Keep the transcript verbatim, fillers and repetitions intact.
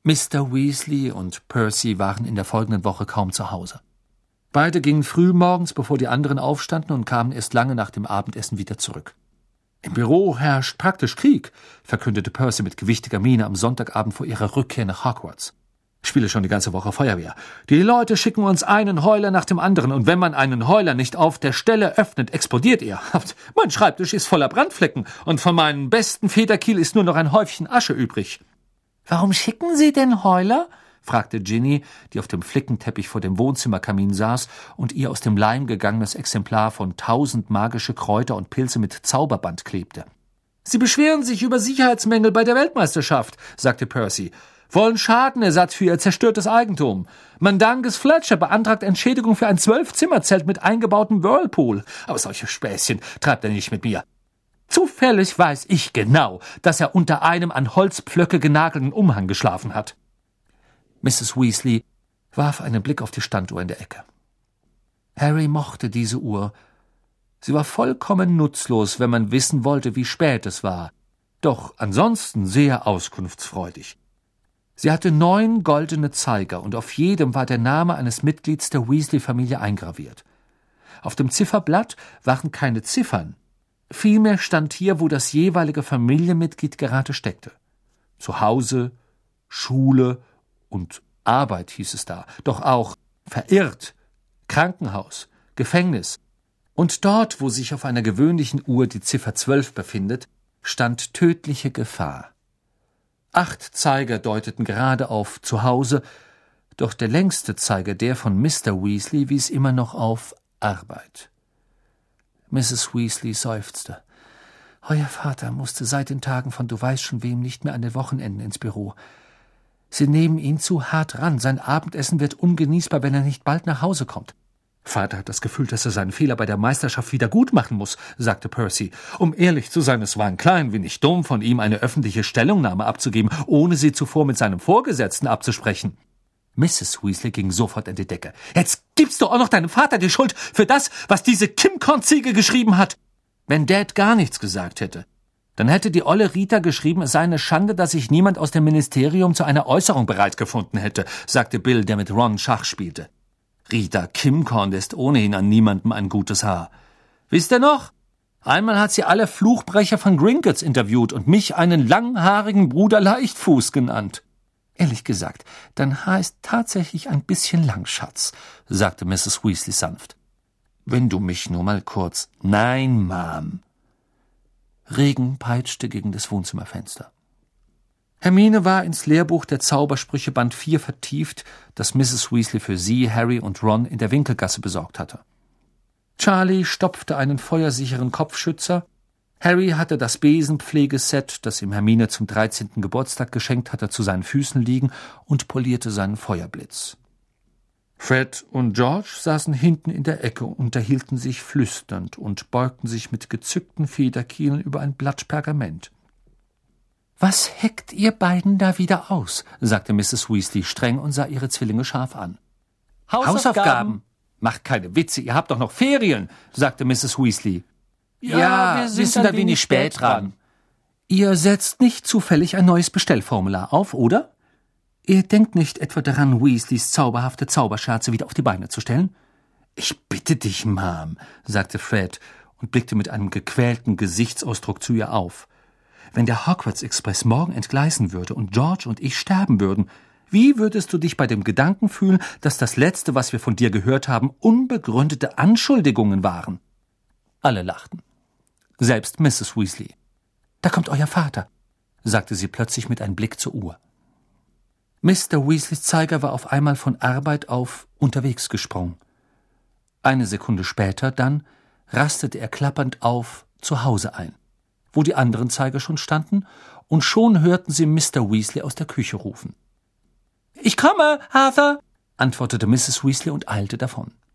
Mister Weasley und Percy waren in der folgenden Woche kaum zu Hause. Beide gingen früh morgens, bevor die anderen aufstanden, und kamen erst lange nach dem Abendessen wieder zurück. »Im Büro herrscht praktisch Krieg«, verkündete Percy mit gewichtiger Miene am Sonntagabend vor ihrer Rückkehr nach Hogwarts. »Ich spiele schon die ganze Woche Feuerwehr. Die Leute schicken uns einen Heuler nach dem anderen, und wenn man einen Heuler nicht auf der Stelle öffnet, explodiert er. Mein Schreibtisch ist voller Brandflecken, und von meinem besten Federkiel ist nur noch ein Häufchen Asche übrig.« »Warum schicken Sie denn Heuler?« fragte Ginny, die auf dem Flickenteppich vor dem Wohnzimmerkamin saß und ihr aus dem Leim gegangenes Exemplar von Tausend magische Kräuter und Pilze mit Zauberband klebte. »Sie beschweren sich über Sicherheitsmängel bei der Weltmeisterschaft«, sagte Percy. »Wollen Schadenersatz für ihr zerstörtes Eigentum. Mandanges Fletcher beantragt Entschädigung für ein Zwölf-Zimmer-Zelt mit eingebautem Whirlpool. Aber solche Späßchen treibt er nicht mit mir. Zufällig weiß ich genau, dass er unter einem an Holzpflöcke genagelten Umhang geschlafen hat.« Misses Weasley warf einen Blick auf die Standuhr in der Ecke. Harry mochte diese Uhr. Sie war vollkommen nutzlos, wenn man wissen wollte, wie spät es war, doch ansonsten sehr auskunftsfreudig. Sie hatte neun goldene Zeiger, und auf jedem war der Name eines Mitglieds der Weasley-Familie eingraviert. Auf dem Zifferblatt waren keine Ziffern. Vielmehr stand hier, wo das jeweilige Familienmitglied gerade steckte. Zu Hause, Schule und Arbeit hieß es da, doch auch verirrt, Krankenhaus, Gefängnis. Und dort, wo sich auf einer gewöhnlichen Uhr die Ziffer zwölf befindet, stand tödliche Gefahr. Acht Zeiger deuteten gerade auf zu Hause, doch der längste Zeiger, der von Mister Weasley, wies immer noch auf Arbeit. Misses Weasley seufzte. Euer Vater musste seit den Tagen von du weißt schon wem nicht mehr an den Wochenenden ins Büro. Sie nehmen ihn zu hart ran. Sein Abendessen wird ungenießbar, wenn er nicht bald nach Hause kommt. Vater hat das Gefühl, dass er seinen Fehler bei der Meisterschaft wieder gut machen muss, sagte Percy. Um ehrlich zu sein, es war ein klein wenig dumm von ihm, eine öffentliche Stellungnahme abzugeben, ohne sie zuvor mit seinem Vorgesetzten abzusprechen. Misses Weasley ging sofort in die Decke. Jetzt gibst du auch noch deinem Vater die Schuld für das, was diese Kimcorn-Ziege geschrieben hat. Wenn Dad gar nichts gesagt hätte, dann hätte die olle Rita geschrieben, es sei eine Schande, dass sich niemand aus dem Ministerium zu einer Äußerung bereit gefunden hätte, sagte Bill, der mit Ron Schach spielte. Rita Kimcorn lässt ohnehin an niemandem ein gutes Haar. Wisst ihr noch? Einmal hat sie alle Fluchbrecher von Gringotts interviewt und mich einen langhaarigen Bruder Leichtfuß genannt. Ehrlich gesagt, dein Haar ist tatsächlich ein bisschen lang, Schatz, sagte Misses Weasley sanft. Wenn du mich nur mal kurz... Nein, Mom. Regen peitschte gegen das Wohnzimmerfenster. Hermine war ins Lehrbuch der Zaubersprüche Band vier vertieft, das Misses Weasley für sie, Harry und Ron in der Winkelgasse besorgt hatte. Charlie stopfte einen feuersicheren Kopfschützer, Harry hatte das Besenpflegeset, das ihm Hermine zum dreizehnten Geburtstag geschenkt hatte, zu seinen Füßen liegen und polierte seinen Feuerblitz. Fred und George saßen hinten in der Ecke und unterhielten sich flüsternd und beugten sich mit gezückten Federkielen über ein Blatt Pergament. »Was heckt ihr beiden da wieder aus?« sagte Misses Weasley streng und sah ihre Zwillinge scharf an. »Hausaufgaben!« Hausaufgaben. »Macht keine Witze, ihr habt doch noch Ferien«, sagte Misses Weasley. »Ja, ja wir sind, wir sind ein wenig spät dran.« »Ihr setzt nicht zufällig ein neues Bestellformular auf, oder? Ihr denkt nicht etwa daran, Weasleys zauberhafte Zauberscherze wieder auf die Beine zu stellen?« »Ich bitte dich, Mom«, sagte Fred und blickte mit einem gequälten Gesichtsausdruck zu ihr auf. »Wenn der Hogwarts-Express morgen entgleisen würde und George und ich sterben würden, wie würdest du dich bei dem Gedanken fühlen, dass das Letzte, was wir von dir gehört haben, unbegründete Anschuldigungen waren?« Alle lachten. Selbst Misses Weasley. »Da kommt euer Vater«, sagte sie plötzlich mit einem Blick zur Uhr. Mister Weasleys Zeiger war auf einmal von Arbeit auf unterwegs gesprungen. Eine Sekunde später dann rastete er klappernd auf zu Hause ein, wo die anderen Zeiger schon standen, und schon hörten sie Mister Weasley aus der Küche rufen. »Ich komme, Arthur«, antwortete Misses Weasley und eilte davon.